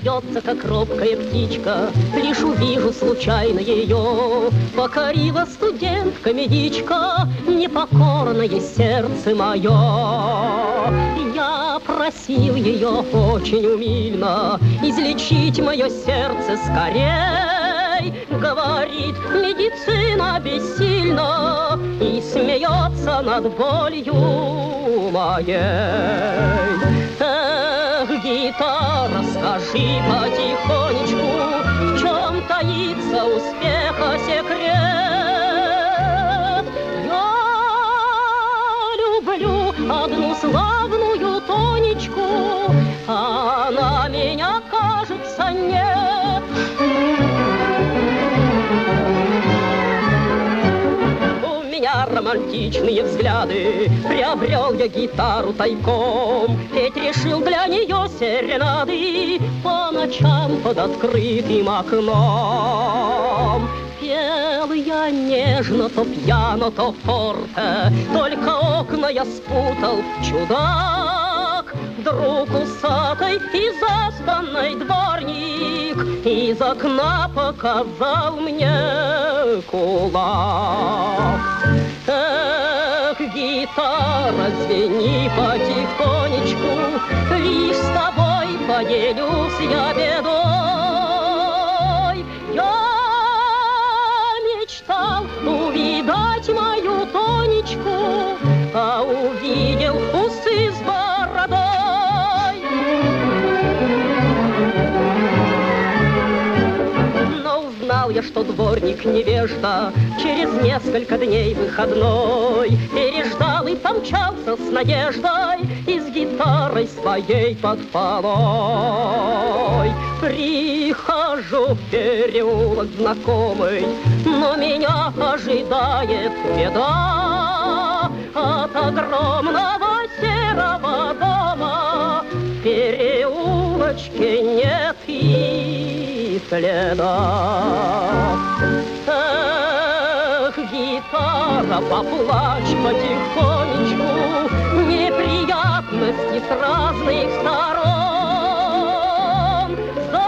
бьется, как робкая птичка, лишь увижу случайно ее. Покорила студентка-медичка непокорное сердце мое. Я просил ее очень умильно излечить мое сердце скорей. Говорит, медицина бессильна, и смеется над болью моей. Эх, гитара, скажи потихонечку, в чем таится успеха секрет? Я люблю одну славную Тонечку, а она меня, кажется, нет. У меня романтичные взгляды, приобрел я гитару тайком, ведь решил для нее серенады по ночам под открытым окном. Пел я нежно, то пьяно, то форте, только окна я спутал, чудак. Вдруг усатый и заспанный дворник из окна показал мне кулак. Эх, гитара, звени потихонечку, лишь с тобой поделюсь я бедой. Я мечтал увидать мою Тонечку, а увидел усы с бородой. Узнал я, что дворник невежда, через несколько дней выходной переждал и помчался с надеждой и с гитарой своей под полой. Прихожу в переулок знакомый, но меня ожидает беда. От огромного серого дома в переулочке нет и следа. Эх, гитара, поплачь потихонечку, неприятности с разных сторон. За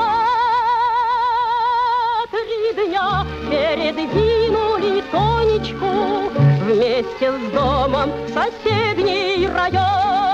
3 дня передвинули Тонечку вместе с домом в соседний район.